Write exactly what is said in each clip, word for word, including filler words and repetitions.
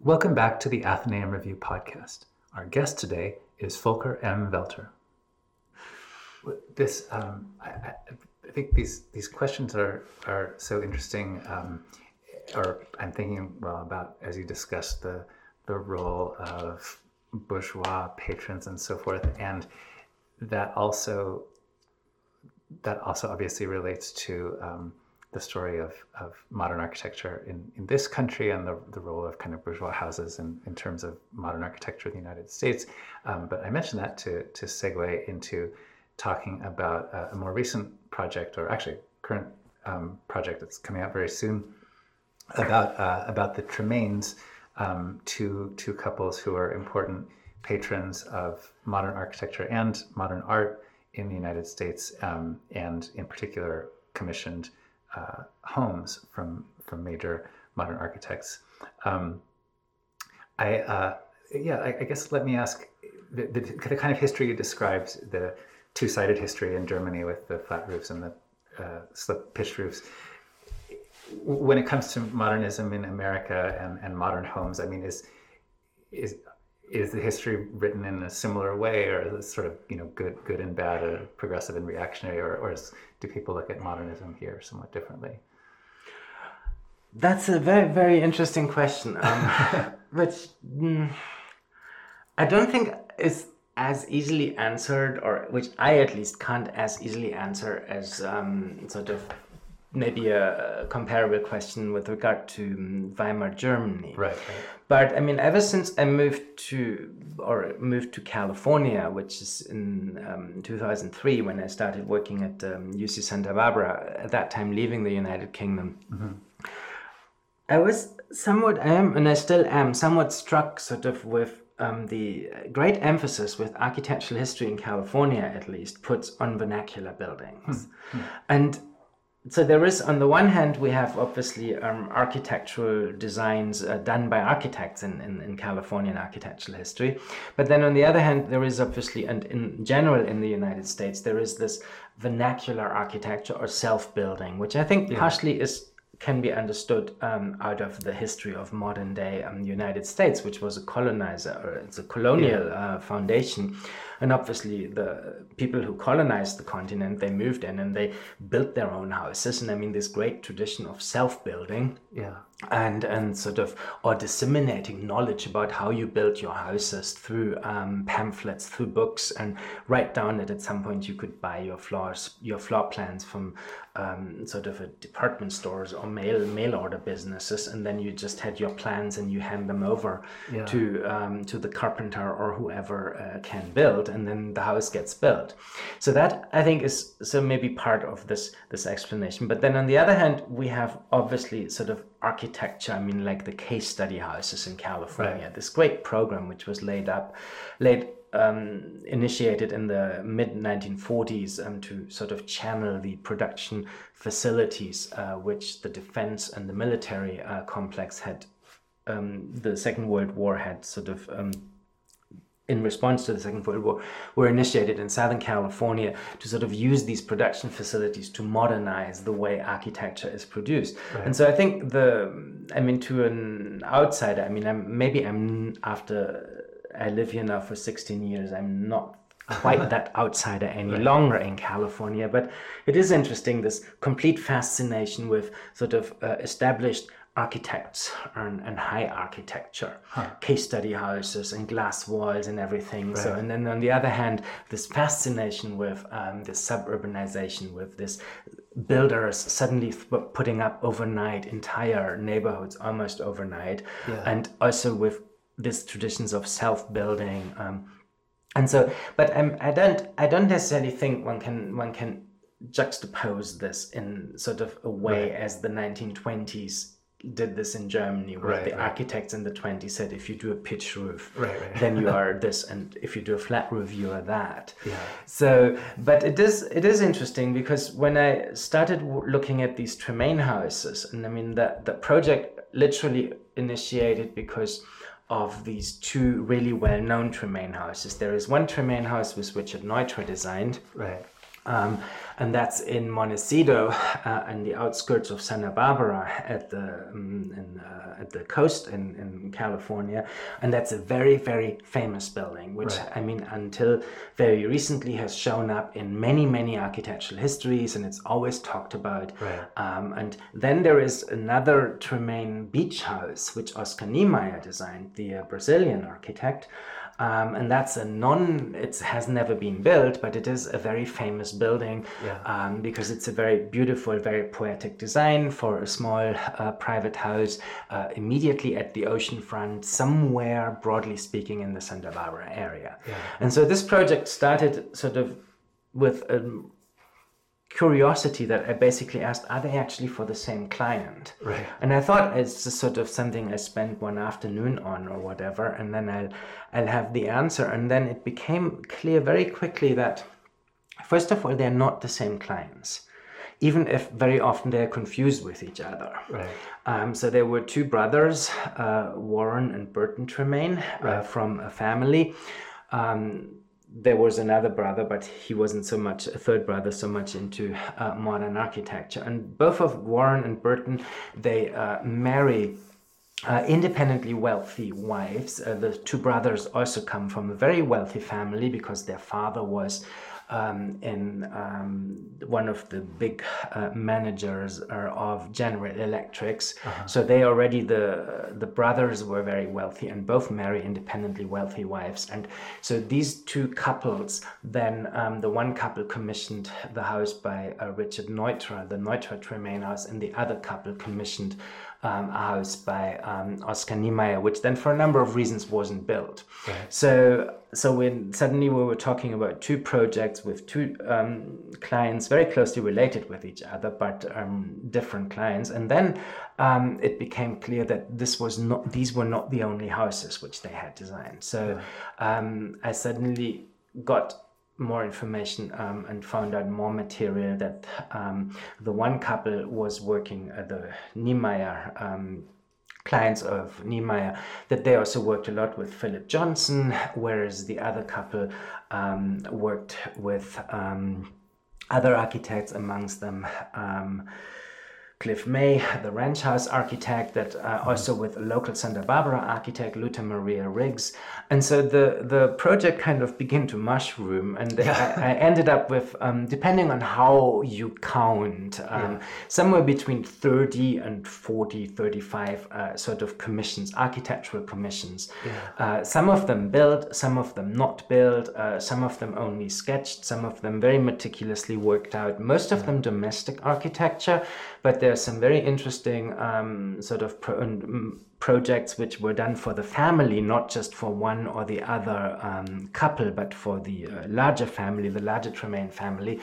Welcome back to the Athenaeum Review podcast. Our guest today is Volker M. Welter. This, um, I, I think these these questions are are so interesting. Um, or I'm thinking well about as you discussed the the role of bourgeois patrons and so forth, and that also that also obviously relates to um, the story of, of modern architecture in, in this country and the, the role of kind of bourgeois houses in, in terms of modern architecture in the United States. Um, but I mentioned that to, to segue into talking about a, a more recent project, or actually current um, project that's coming out very soon, about uh, about the Tremaines, um, two, two couples who are important patrons of modern architecture and modern art in the United States, um, and in particular commissioned uh, homes from from major modern architects. Um, I uh, yeah, I, I guess let me ask the, the, the kind of history you described, the two-sided history in Germany with the flat roofs and the uh, slip pitched roofs. When it comes to modernism in America and, and modern homes, I mean, is is is the history written in a similar way, or is it sort of, you know, good good and bad, or progressive and reactionary, or, or is, do people look at modernism here somewhat differently? That's a very, very interesting question, um, which mm, I don't think is as easily answered, or which I at least can't as easily answer as um, sort of maybe a, a comparable question with regard to Weimar Germany. Right, right. But I mean, ever since I moved to or moved to California, which is in um, two thousand three, when I started working at um, U C Santa Barbara, at that time leaving the United Kingdom, mm-hmm. I was somewhat, I am, and I still am, somewhat struck sort of with um, the great emphasis with architectural history in California, at least, puts on vernacular buildings. Mm-hmm. And so there is, on the one hand, we have obviously um, architectural designs uh, done by architects in, in, in Californian architectural history. But then on the other hand, there is obviously, and in general in the United States, there is this vernacular architecture or self-building, which I think yeah. partially is can be understood um, out of the history of modern day um, United States, which was a colonizer, or it's a colonial yeah. uh, foundation. And obviously the people who colonized the continent, they moved in and they built their own houses. And I mean, this great tradition of self-building yeah. and, and sort of, or disseminating knowledge about how you build your houses through um, pamphlets, through books, and write down that at some point you could buy your floors, your floor plans from um, sort of a department stores or mail mail order businesses, and then you just had your plans and you hand them over yeah. to um, to the carpenter or whoever uh, can build, and then the house gets built. So that, I think, is so maybe part of this this explanation. But then on the other hand, we have obviously sort of architecture, I mean, like the case study houses in California, right. This great program which was laid up, laid um, initiated in the mid nineteen forties um, to sort of channel the production facilities uh, which the defense and the military uh, complex had, um, the Second World War had sort of um, in response to the Second World War, were initiated in Southern California to sort of use these production facilities to modernize the way architecture is produced. Right. And so I think the, I mean, to an outsider, I mean, I'm, maybe I'm, after I live here now for sixteen years, I'm not quite that outsider any right. longer in California, but it is interesting, this complete fascination with sort of uh, established architects and, and high architecture, huh. case study houses and glass walls and everything. Right. So, and then on the other hand, this fascination with um, this suburbanization, with this builders suddenly th- putting up overnight entire neighborhoods, almost overnight, yeah. and also with these traditions of self-building. Um, and so, but um, I don't, I don't necessarily think one can, one can juxtapose this in sort of a way right. as the nineteen twenties did this in Germany, where right, the right. architects in the twenties said, if you do a pitch roof, right, right. then you are this, and if you do a flat roof, you are that. Yeah. So, but it is it is interesting, because when I started w- looking at these Tremaine houses, and I mean that the project literally initiated because of these two really well-known Tremaine houses. There is one Tremaine house which Richard Neutra designed, right. Um, and that's in Montecito, uh, in the outskirts of Santa Barbara, at the um, in, uh, at the coast in, in California, and that's a very, very famous building, which right. I mean, until very recently has shown up in many, many architectural histories, and it's always talked about. Right. Um, and then there is another Tremaine beach house, which Oscar Niemeyer designed, the uh, Brazilian architect. Um, and that's a non, it has never been built, but it is a very famous building yeah. um, because it's a very beautiful, very poetic design for a small uh, private house uh, immediately at the ocean front, somewhere, broadly speaking, in the Santa Barbara area. Yeah. And so this project started sort of with a curiosity that I basically asked, are they actually for the same client? Right. And I thought it's just sort of something I spent one afternoon on or whatever, and then I'll, I'll have the answer. And then it became clear very quickly that, first of all, they're not the same clients, even if very often they're confused with each other. Right. Um, so there were two brothers, uh, Warren and Burton Tremaine, right. uh, from a family. Um, There was another brother, but he wasn't so much, a third brother, so much into uh, modern architecture. And both of Warren and Burton, they uh, marry uh, independently wealthy wives. Uh, the two brothers also come from a very wealthy family because their father was um, in um, one of the big uh, managers uh, of General Electrics. Uh-huh. So they already, the the brothers were very wealthy and both marry independently wealthy wives. And so these two couples, then um, the one couple commissioned the house by uh, Richard Neutra, the Neutra Tremaine house, and the other couple commissioned Um, a house by um, Oscar Niemeyer, which then for a number of reasons wasn't built. Right. So so when suddenly we were talking about two projects with two um, clients very closely related with each other, but um, different clients. And then um, it became clear that this was not; these were not the only houses which they had designed. So yeah. um, I suddenly got more information um, and found out more material that um, the one couple was working at the Niemeyer um, clients of Niemeyer, that they also worked a lot with Philip Johnson, whereas the other couple um, worked with um, other architects, amongst them um, Cliff May, the ranch house architect, that uh, also with a local Santa Barbara architect, Luther Maria Riggs. And so the, the project kind of began to mushroom, and yeah. I, I ended up with, um, depending on how you count, um, yeah. somewhere between thirty and forty, thirty-five uh, sort of commissions, architectural commissions. Yeah. Uh, some of them built, some of them not built, uh, some of them only sketched, some of them very meticulously worked out, most of yeah. them domestic architecture, but there's some very interesting um, sort of pro- um, projects which were done for the family, not just for one or the other um, couple, but for the uh, larger family, the larger Tremaine family.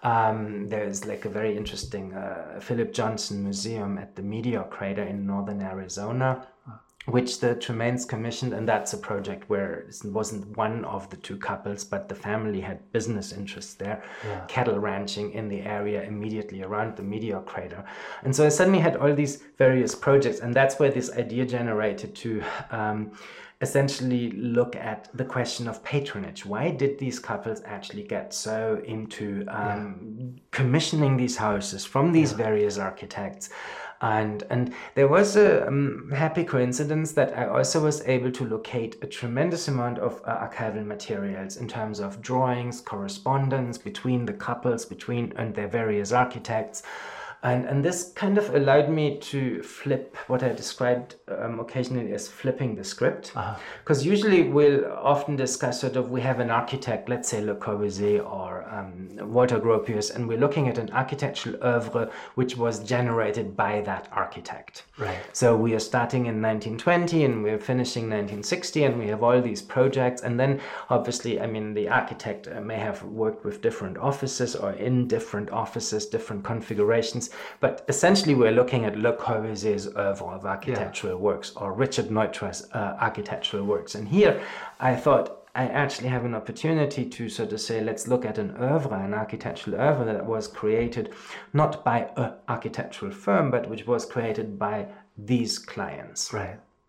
Um, there's like a very interesting uh, Philip Johnson Museum at the Meteor Crater in northern Arizona, which the Tremaines commissioned, and that's a project where it wasn't one of the two couples, but the family had business interests there, yeah. cattle ranching in the area immediately around the Meteor Crater. And so I suddenly had all these various projects, and that's where this idea generated to um, essentially look at the question of patronage. Why did these couples actually get so into um, yeah. commissioning these houses from these yeah. various architects? And and there was a um, happy coincidence that I also was able to locate a tremendous amount of uh, archival materials in terms of drawings, correspondence between the couples, between and their various architects. And and this kind of allowed me to flip what I described um, occasionally as flipping the script. Because uh-huh. usually we'll often discuss sort of, we have an architect, let's say Le Corbusier or um, Walter Gropius, and we're looking at an architectural oeuvre which was generated by that architect. Right. So we are starting in nineteen twenty and we're finishing nineteen sixty, and we have all these projects. And then obviously, I mean, the architect uh, may have worked with different offices or in different offices, different configurations. But essentially, we're looking at Le Corbusier's oeuvre of architectural yeah. works, or Richard Neutra's uh, architectural works. And here, I thought I actually have an opportunity to sort of say, let's look at an oeuvre, an architectural oeuvre that was created not by an architectural firm, but which was created by these clients. Right.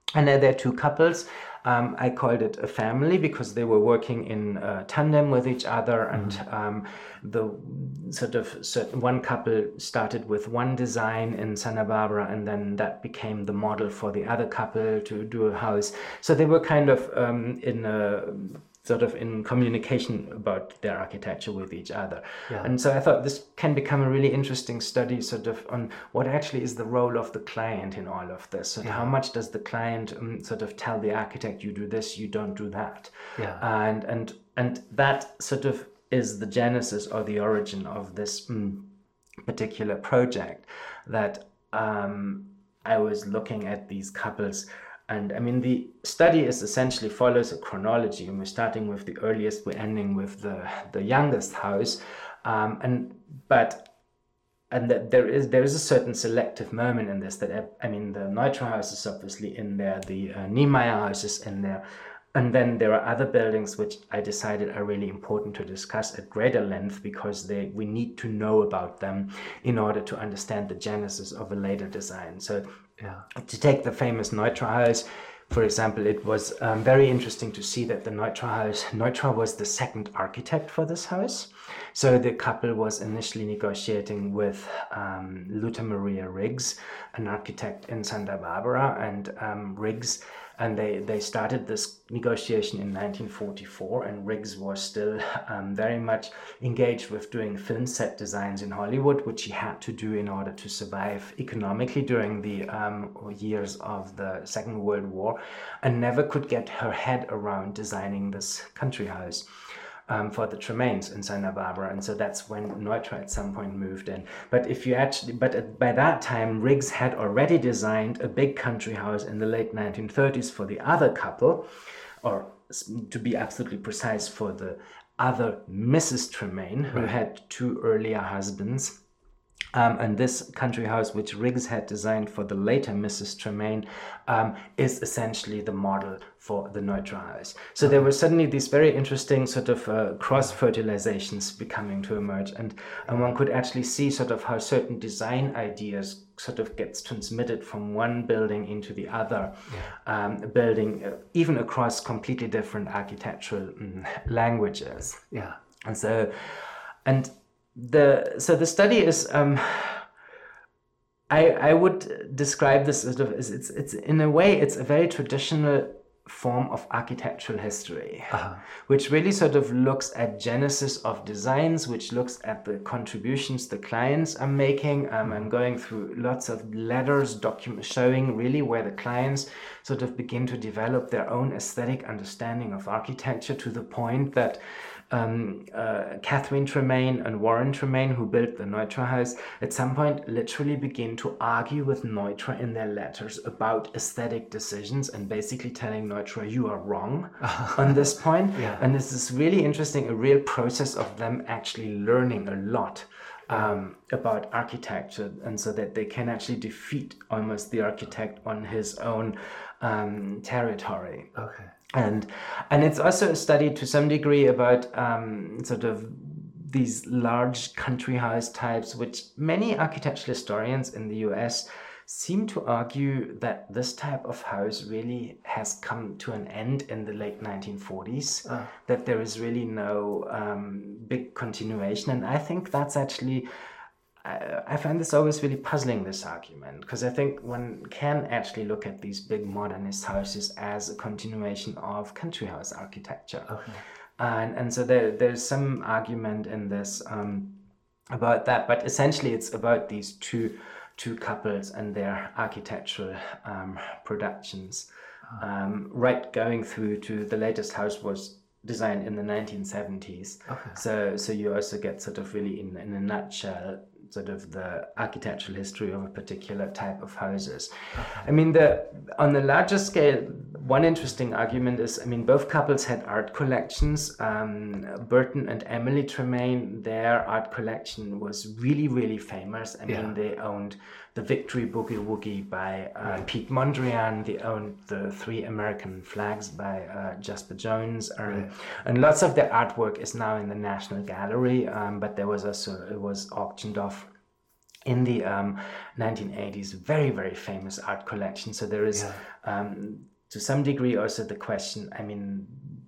And then there are two couples. Um, I called it a family because they were working in uh, tandem with each other, and mm-hmm. um, the sort of certain, one couple started with one design in Santa Barbara, and then that became the model for the other couple to do a house. So they were kind of um, in a sort of in communication about their architecture with each other. Yeah. And so I thought this can become a really interesting study sort of on what actually is the role of the client in all of this. So yeah. how much does the client um, sort of tell the architect, you do this, you don't do that. Yeah. And, and, and that sort of is the genesis or the origin of this um, particular project, that um, I was looking at these couples. And I mean, the study is essentially follows a chronology, and we're starting with the earliest, we're ending with the, the youngest house. Um, and but and that there is there is a certain selective moment in this that, I mean, the Neutra house is obviously in there, the uh, Niemeyer house is in there. And then there are other buildings which I decided are really important to discuss at greater length, because they we need to know about them in order to understand the genesis of a later design. So yeah. to take the famous Neutra house, for example, it was um, very interesting to see that the Neutra house, Neutra was the second architect for this house. So the couple was initially negotiating with um, Luther Maria Riggs, an architect in Santa Barbara, and um, Riggs, and they, they started this negotiation in nineteen forty-four, and Riggs was still um, very much engaged with doing film set designs in Hollywood, which he had to do in order to survive economically during the um, years of the Second World War, and never could get her head around designing this country house. Um, for the Tremaines in Santa Barbara, and so that's when Neutra at some point moved in. But if you actually, but at, by that time, Riggs had already designed a big country house in the late nineteen thirties for the other couple, or to be absolutely precise, for the other Missus Tremaine, who right. had two earlier husbands. Um, and this country house, which Riggs had designed for the later Missus Tremaine, um, is essentially the model for the Neutra house. So there were suddenly these very interesting sort of uh, cross-fertilizations becoming to emerge, and, and one could actually see sort of how certain design ideas sort of gets transmitted from one building into the other yeah. um, building, uh, even across completely different architectural um, languages. Yeah, and so, and. The so the study is um, I I would describe this sort of as it's it's in a way it's a very traditional form of architectural history, uh-huh. which really sort of looks at genesis of designs, which looks at the contributions the clients are making. Um, I'm going through lots of letters, document showing really where the clients sort of begin to develop their own aesthetic understanding of architecture, to the point that Um, uh, Catherine Tremaine and Warren Tremaine, who built the Neutra house, at some point literally begin to argue with Neutra in their letters about aesthetic decisions, and basically telling Neutra, you are wrong on this point. Yeah. And this is really interesting, a real process of them actually learning a lot um, about architecture, and so that they can actually defeat almost the architect on his own um, territory. Okay. And and it's also a study to some degree about um, sort of these large country house types, which many architectural historians in the U S seem to argue that this type of house really has come to an end in the late nineteen forties, uh. that there is really no um, big continuation. And I think that's actually, I find this always really puzzling, this argument, because I think one can actually look at these big modernist houses as a continuation of country house architecture. Okay. And, and so there, there's some argument in this um, about that, but essentially it's about these two, two couples and their architectural um, productions. Oh. Um, right going through to the latest house was designed in the nineteen seventies. Okay. So, so you also get sort of really in, in a nutshell sort of the architectural history of a particular type of houses. Okay. I mean, the on the larger scale, one interesting argument is, I mean, both couples had art collections. Um, Burton and Emily Tremaine, their art collection was really, really famous. I yeah. mean, they owned the Victory Boogie Woogie by uh, right. Pete Mondrian. They owned the Three American Flags by uh, Jasper Jones. Um, right. And lots of their artwork is now in the National Gallery, um, but there was also, it was auctioned off in the um, nineteen eighties, very, very famous art collection. So there is, Yeah. um, to some degree, also the question, I mean,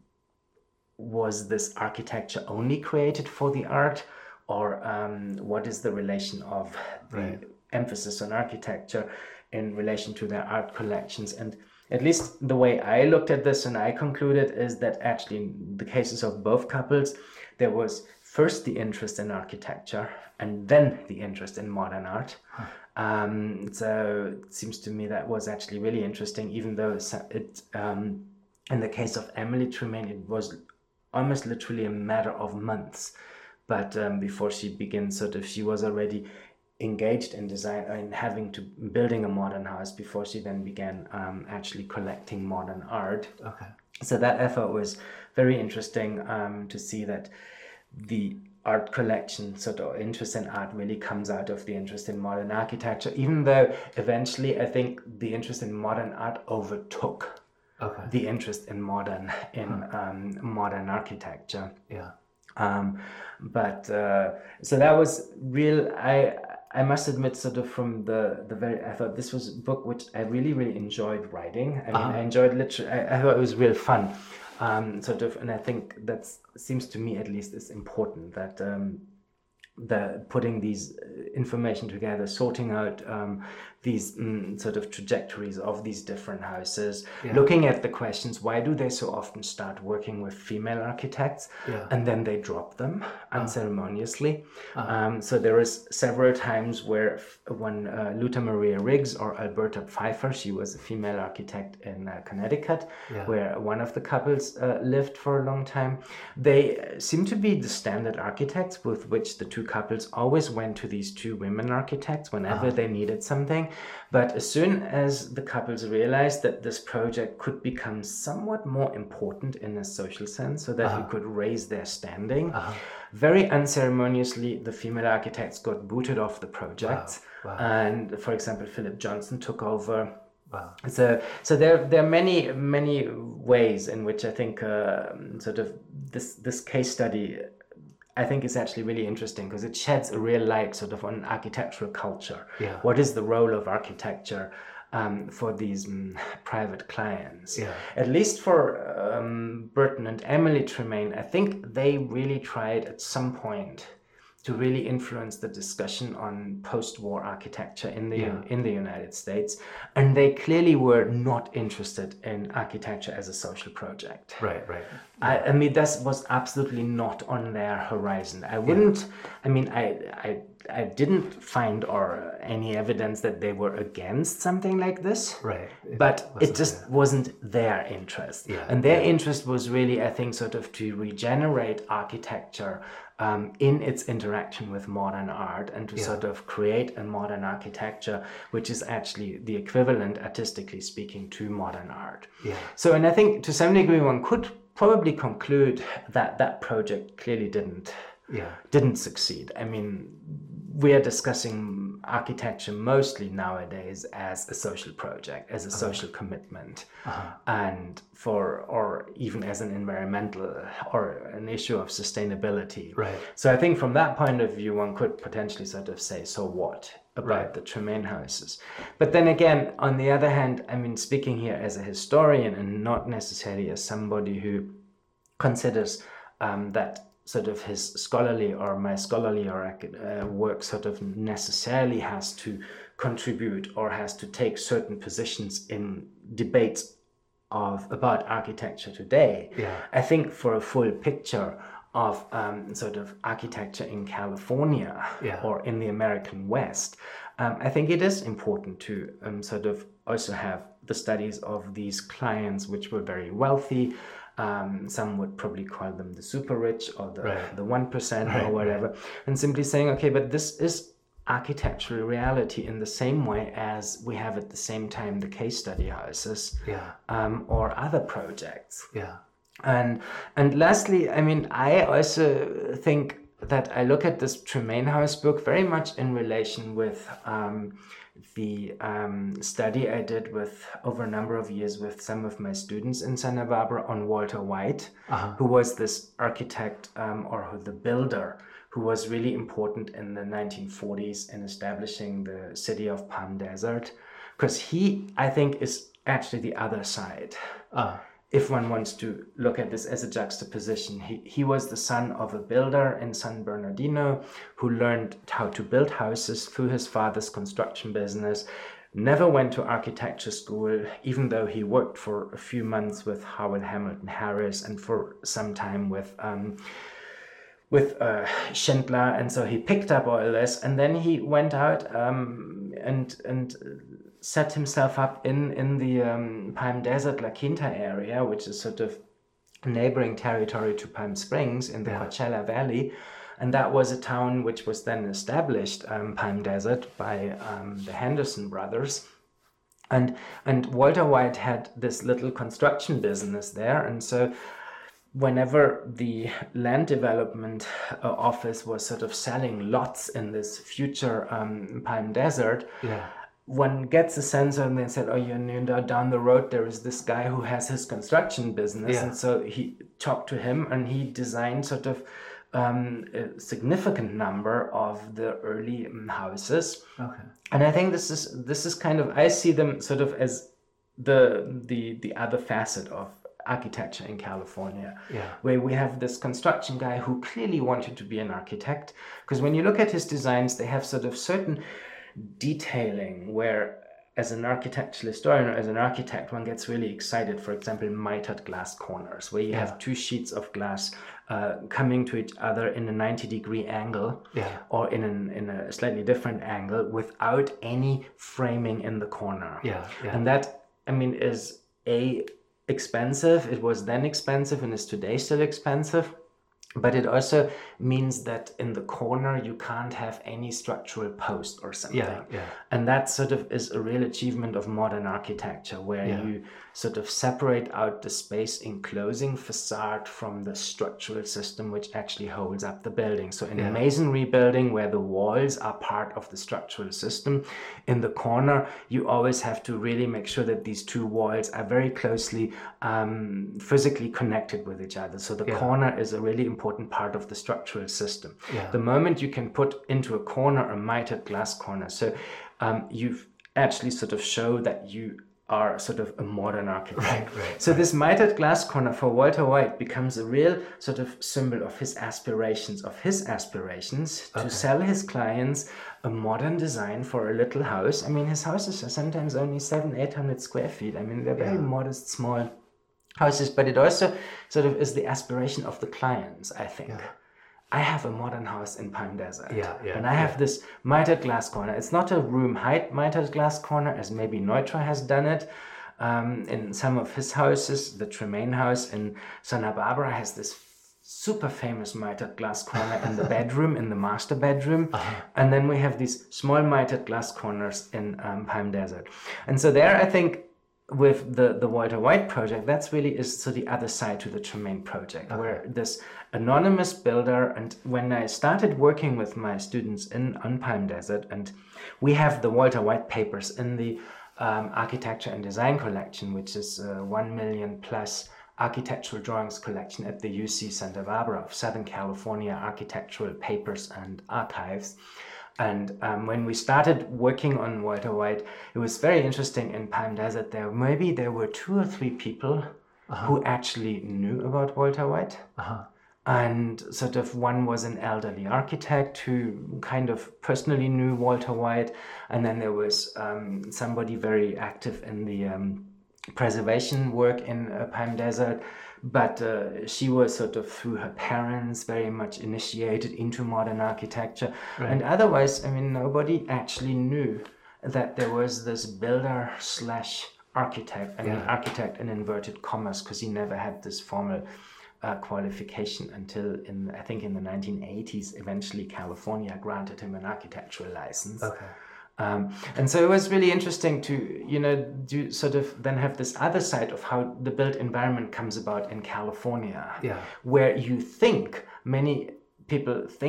was this architecture only created for the art? Or um, what is the relation of the Right. emphasis on architecture in relation to their art collections? And at least the way I looked at this and I concluded is that actually in the cases of both couples, there was first the interest in architecture and then the interest in modern art. Huh. Um, so it seems to me that was actually really interesting, even though it, um, in the case of Emily Tremaine, it was almost literally a matter of months. But um, before she begins, sort of, she was already engaged in design, in having to building a modern house before she then began um, actually collecting modern art. Okay. So that effort was very interesting um, to see that the art collection, sort of interest in art, really comes out of the interest in modern architecture, even though eventually I think the interest in modern art overtook okay. the interest in modern in huh. um, modern architecture. Yeah. Um, but uh, so that was real. I I must admit, sort of from the the very, I thought this was a book which I really really enjoyed writing. I mean, uh-huh. I enjoyed literally. I, I thought it was real fun, um, sort of, and I think that seems to me at least is important that. Um, the putting these information together, sorting out um, these mm, sort of trajectories of these different houses, yeah. looking at the questions, why do they so often start working with female architects yeah. and then they drop them unceremoniously? Uh-huh. Um, so there is several times where when uh, Luther Maria Riggs or Alberta Pfeiffer, she was a female architect in uh, Connecticut, yeah. where one of the couples uh, lived for a long time. They seem to be the standard architects with which the two couples always went to these two women architects whenever uh-huh. they needed something. But as soon as the couples realized that this project could become somewhat more important in a social sense, so that uh-huh. it could raise their standing, uh-huh. very unceremoniously, the female architects got booted off the project. Wow. Wow. And for example, Philip Johnson took over. Wow. So, so there, there are many, many ways in which I think uh, sort of this, this case study, I think is actually really interesting because it sheds a real light sort of on architectural culture. Yeah. What is the role of architecture um, for these um, private clients? Yeah. At least for um, Burton and Emily Tremaine, I think they really tried at some point to really influence the discussion on post-war architecture in the yeah. in the United States, and they clearly were not interested in architecture as a social project. Right, right. Yeah. I, I mean, that was absolutely not on their horizon. I wouldn't. Yeah. I mean, I, I I didn't find or any evidence that they were against something like this. Right. It but it just there. wasn't their interest. Yeah. And their yeah. interest was really, I think, sort of to regenerate architecture um, in its interaction with modern art and to yeah. sort of create a modern architecture, which is actually the equivalent, artistically speaking, to modern art. Yeah. So, and I think to some degree one could probably conclude that that project clearly didn't yeah. didn't succeed. I mean, we are discussing architecture mostly nowadays as a social project, as a uh-huh. social commitment, uh-huh. and for, or even as an environmental or an issue of sustainability. Right. So I think from that point of view, one could potentially sort of say, so what about right. the Tremaine houses? But then again, on the other hand, I mean, speaking here as a historian and not necessarily as somebody who considers um, that sort of his scholarly or my scholarly or uh, work sort of necessarily has to contribute or has to take certain positions in debates of about architecture today. Yeah. I think for a full picture of um, sort of architecture in California yeah. or in the American West, um, I think it is important to um, sort of also have the studies of these clients which were very wealthy. Um, some would probably call them the super rich or the, right. the one percent right, or whatever. Right. And simply saying, okay, but this is architectural reality in the same way as we have at the same time the case study houses yeah. um, or other projects. Yeah. And, and lastly, I mean, I also think that I look at this Tremaine House book very much in relation with um, the um, study I did with over a number of years with some of my students in Santa Barbara on Walter White, uh-huh. who was this architect um, or the builder who was really important in the nineteen forties in establishing the city of Palm Desert, because he, I think, is actually the other side. Ah. If one wants to look at this as a juxtaposition, he, he was the son of a builder in San Bernardino who learned how to build houses through his father's construction business, never went to architecture school, even though he worked for a few months with Howard Hamilton Harris and for some time with um, with uh, Schindler, and so he picked up all this, and then he went out um, and and set himself up in in the um, Palm Desert La Quinta area, which is sort of neighboring territory to Palm Springs in the yeah. Coachella Valley, and that was a town which was then established, um, Palm Desert, by um, the Henderson brothers, and and Walter White had this little construction business there, and so whenever the land development uh, office was sort of selling lots in this future um, Palm Desert, yeah. one gets a sense and they said, oh, you know, down the road there is this guy who has his construction business. Yeah. And so he talked to him and he designed sort of um, a significant number of the early um, houses. Okay. And I think this is this is kind of, I see them sort of as the the the other facet of architecture in California, yeah. where we have this construction guy who clearly wanted to be an architect, because when you look at his designs, they have sort of certain detailing where, as an architectural historian or as an architect, one gets really excited. For example, mitered glass corners, where you yeah. have two sheets of glass uh, coming to each other in a ninety degree angle, yeah. or in an, in a slightly different angle without any framing in the corner. Yeah. Yeah. And that, I mean, is a expensive. It was then expensive and is today still expensive. But it also means that in the corner you can't have any structural post or something. Yeah, yeah. And that sort of is a real achievement of modern architecture, where yeah. you sort of separate out the space enclosing facade from the structural system which actually holds up the building. So in yeah. a masonry building where the walls are part of the structural system, in the corner you always have to really make sure that these two walls are very closely um, physically connected with each other. So the yeah. corner is a really important important part of the structural system. Yeah. The moment you can put into a corner a mitered glass corner, so um, you've actually sort of show that you are sort of a modern architect. Right, right, so right. this mitered glass corner for Walter White becomes a real sort of symbol of his aspirations, of his aspirations okay. to sell his clients a modern design for a little house. I mean, his houses are sometimes only seven, eight hundred square feet. I mean, they're very yeah. modest, small houses, but it also sort of is the aspiration of the clients, I think. Yeah. I have a modern house in Palm Desert, yeah, yeah, and I have yeah. this mitered glass corner. It's not a room height mitered glass corner, as maybe Neutra has done it um, in some of his houses. The Tremaine house in Santa Barbara has this super famous mitered glass corner in the bedroom, in the master bedroom. Uh-huh. And then we have these small mitered glass corners in um, Palm Desert. And so there, I think, with the, the Walter White project, that's really is so the other side to the Tremaine project, okay. where this anonymous builder, and when I started working with my students in on Palm Desert, and we have the Walter White papers in the um, architecture and design collection, which is a one million plus architectural drawings collection at the U C Santa Barbara of Southern California Architectural Papers and Archives. And um, when we started working on Walter White, it was very interesting in Palm Desert. There maybe there were two or three people uh-huh. who actually knew about Walter White. Uh-huh. And sort of one was an elderly architect who kind of personally knew Walter White. And then there was um, somebody very active in the um, preservation work in uh, Palm Desert. But uh, she was sort of, through her parents, very much initiated into modern architecture. Right. And otherwise, I mean, nobody actually knew that there was this builder slash architect, I mean, yeah. architect in inverted commas, because he never had this formal uh, qualification until, in I think in the nineteen eighties, eventually California granted him an architectural license. Okay. Um, and so it was really interesting to, you know, do sort of then have this other side of how the built environment comes about in California, yeah. where you think, many people think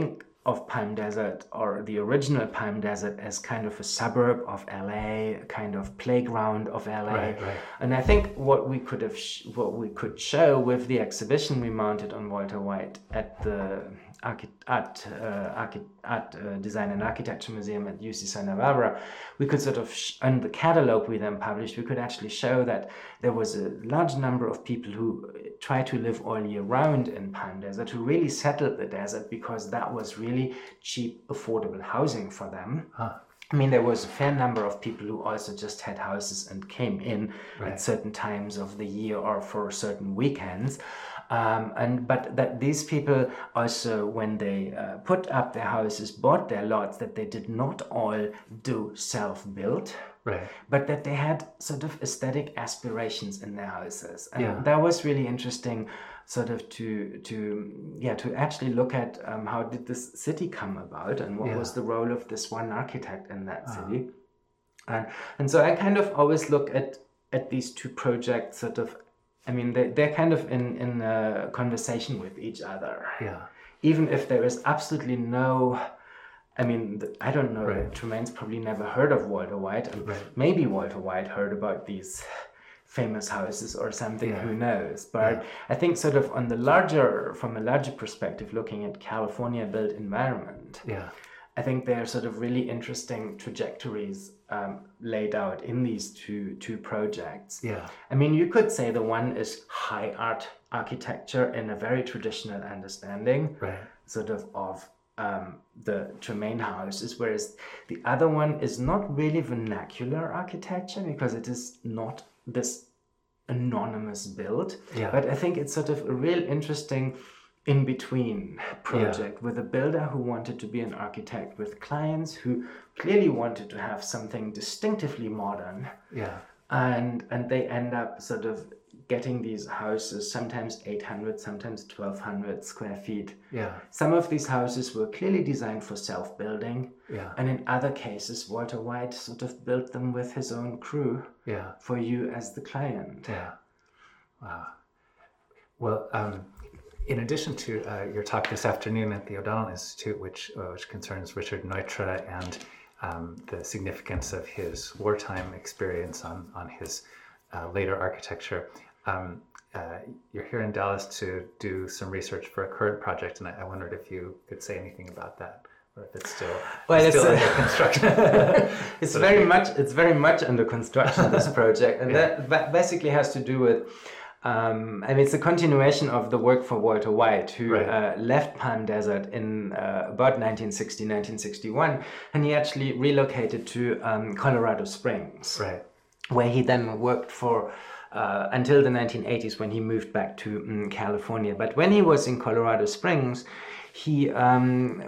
of Palm Desert, or the original Palm Desert, as kind of a suburb of L A, a kind of playground of L A. Right, right. And I think what we could have, sh- what we could show with the exhibition we mounted on Walter White at the Archi- Art, uh, Archi- Art uh, Design and Architecture Museum at U C Santa Barbara, we could sort of, sh- and the catalog we then published, we could actually show that there was a large number of people who try to live all year round in Palm Desert, who really settled the desert because that was really cheap, affordable housing for them. Huh. I mean, there was a fair number of people who also just had houses and came in Right. at certain times of the year or for certain weekends. Um, and but that these people also, when they uh, put up their houses, bought their lots, that they did not all do self-built, Right. but that they had sort of aesthetic aspirations in their houses. And Yeah. that was really interesting, sort of to to yeah to actually look at um, how did this city come about, and what Yeah. was the role of this one architect in that city. And and so I kind of always look at at these two projects sort of, I mean, they, they're kind of in, in a conversation with each other. Yeah. Even if there is absolutely no, I mean, th- I don't know, Right. Tremaine's probably never heard of Walter White, and Right. maybe Walter White heard about these famous houses or something, Yeah. who knows. But I think sort of on the larger, from a larger perspective, looking at California built environment, Yeah. I think there are sort of really interesting trajectories um, laid out in these two two projects. Yeah. I mean, you could say the one is high art architecture in a very traditional understanding, Right. sort of of um, the Tremaine houses, whereas the other one is not really vernacular architecture because it is not this anonymous build. Yeah. But I think it's sort of a real interesting in-between project with a builder who wanted to be an architect, with clients who clearly wanted to have something distinctively modern, Yeah. and and they end up sort of getting these houses, sometimes eight hundred, sometimes twelve hundred square feet. Yeah. Some of these houses were clearly designed for self-building, Yeah. and in other cases Walter White sort of built them with his own crew Yeah. for you as the client. Yeah. Wow. Well, um, in addition to uh, your talk this afternoon at the O'Donnell Institute, which uh, which concerns Richard Neutra and um, the significance of his wartime experience on on his uh, later architecture, um, uh, you're here in Dallas to do some research for a current project, and I, I wondered if you could say anything about that, or if it's still Well, still it's, under construction. it's very much it's very much under construction, this project, and Yeah. that, that basically has to do with. Um, I mean, it's a continuation of the work for Walter White, who Right. uh, left Palm Desert in uh, about nineteen sixty, nineteen sixty-one, and he actually relocated to um, Colorado Springs, Right. where he then worked for uh, until the nineteen eighties, when he moved back to um, California. But when he was in Colorado Springs, he um,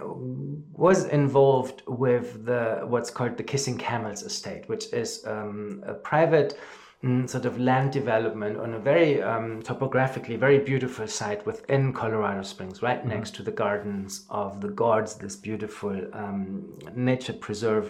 was involved with the what's called the Kissing Camels Estate, which is um, a private mm, sort of land development on a very um, topographically very beautiful site within Colorado Springs, right Mm-hmm. next to the Gardens of the Gourds, this beautiful um, nature preserve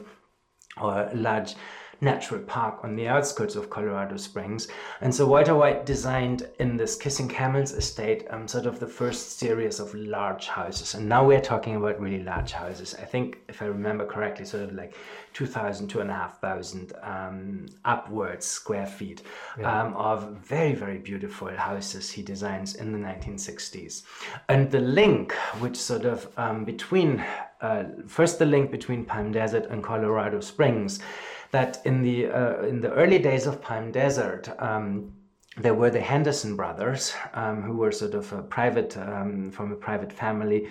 or large natural park on the outskirts of Colorado Springs. And so Walter White designed in this Kissing Camels estate um, sort of the first series of large houses. And now we're talking about really large houses. I think, if I remember correctly, sort of like two thousand, two and a half thousand um, upwards square feet um, of very, very beautiful houses he designs in the nineteen sixties. And the link, which sort of um, between, uh, first the link between Palm Desert and Colorado Springs, that in the uh, in the early days of Palm Desert, um, there were the Henderson brothers, um, who were sort of a private um, from a private family,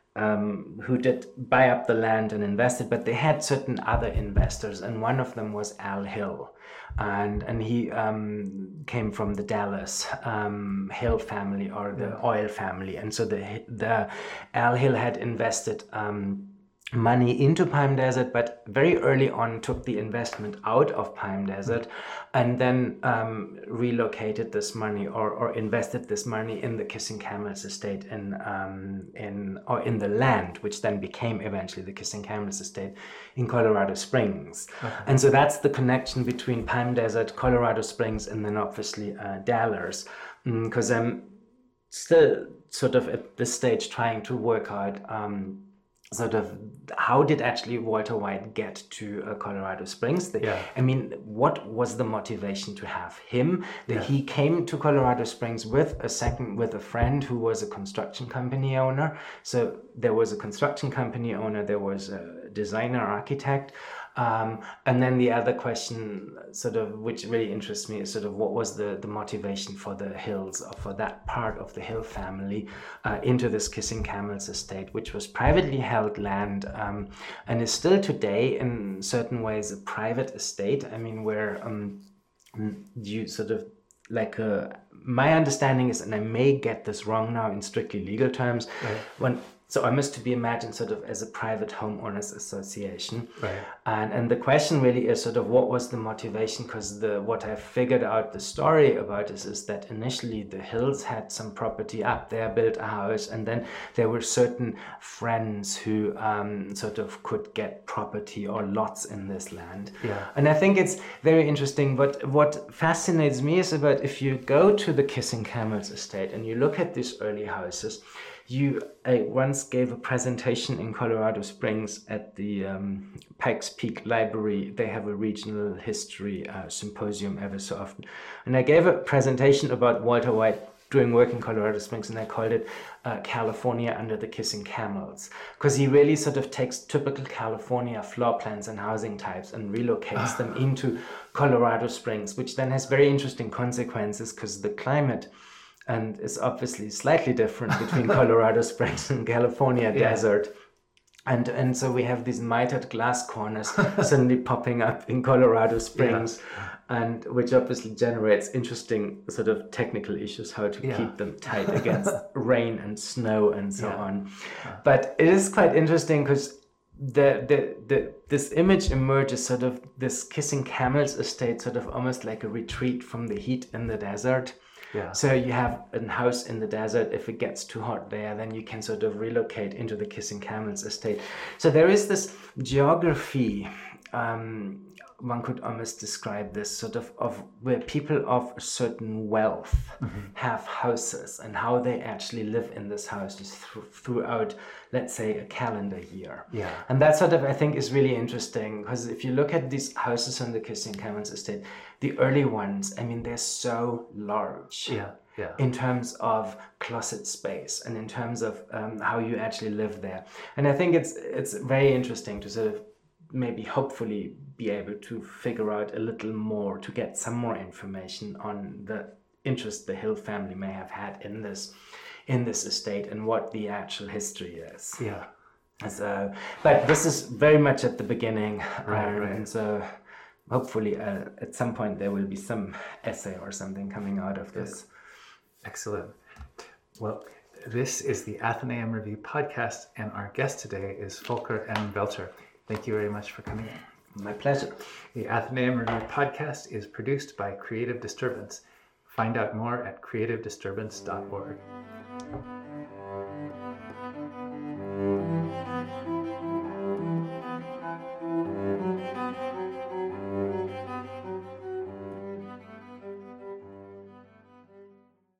um, who did buy up the land and invested, but they had certain other investors, and one of them was Al Hill, and and he um, came from the Dallas um, Hill family, or the oil family, and so the the Al Hill had invested Um, money into Palm Desert, but very early on took the investment out of Palm Desert, and then um, relocated this money or, or invested this money in the Kissing Camels estate in um, in or in the land, which then became eventually the Kissing Camels estate in Colorado Springs. Okay. And so that's the connection between Palm Desert, Colorado Springs, and then obviously uh, Dallas, because mm, I'm still sort of at this stage trying to work out Um, sort of how did actually Walter White get to uh, Colorado Springs? The, Yeah. I mean, what was the motivation to have him? That Yeah. he came to Colorado Springs with a second, with a friend who was a construction company owner. So there was a construction company owner, there was a designer, architect. Um, and then the other question, sort of, which really interests me, is sort of what was the, the motivation for the Hills, or for that part of the Hill family, uh, into this Kissing Camels estate, which was privately held land, um, and is still today in certain ways a private estate. I mean, where um, you sort of like uh, my understanding is, and I may get this wrong now in strictly legal terms, Right. when so I must to be imagined sort of as a private homeowners association. Right. And and the question really is sort of what was the motivation? Because the what I figured out the story about this is that initially the Hills had some property up there, built a house, and then there were certain friends who um, sort of could get property or lots in this land. Yeah. And I think it's very interesting. But what fascinates me is about if you go to the Kissing Camels estate and you look at these early houses. You I once gave a presentation in Colorado Springs at the um, Pikes Peak Library. They have a regional history uh, symposium every so often. And I gave a presentation about Walter White doing work in Colorado Springs, and I called it uh, California Under the Kissing Camels. Because he really sort of takes typical California floor plans and housing types and relocates them into Colorado Springs, which then has very interesting consequences because the climate and it's obviously slightly different between Colorado Springs and California Yeah. desert. And and so we have these mitered glass corners suddenly popping up in Colorado Springs, yeah. and which obviously generates interesting sort of technical issues, how to Yeah. keep them tight against rain and snow and so Yeah. on. But it is quite interesting because the, the the this image emerges sort of this Kissing Camels estate, sort of almost like a retreat from the heat in the desert. Yeah. So you have a house in the desert. If it gets too hot there, then you can sort of relocate into the Kissing Camels estate. So there is this geography, um, one could almost describe this sort of, of where people of a certain wealth mm-hmm. have houses and how they actually live in these houses th- throughout, let's say, a calendar year. Yeah. And that sort of, I think, is really interesting because if you look at these houses on the Kissing Camels estate, the early ones, I mean, they're so large. Yeah. Yeah. In terms of closet space and in terms of um, how you actually live there. And I think it's it's very interesting to sort of maybe hopefully be able to figure out a little more, to get some more information on the interest the Hill family may have had in this in this estate and what the actual history is. Yeah. So, but this is very much at the beginning. Right, um, right. And so hopefully uh, at some point there will be some essay or something coming out of this. Good. Excellent. Well, this is the Athenaeum Review podcast, and our guest today is Volker M. Welter. Thank you very much for coming in. My pleasure. The Athenaeum Review podcast is produced by Creative Disturbance. Find out more at creative disturbance dot org.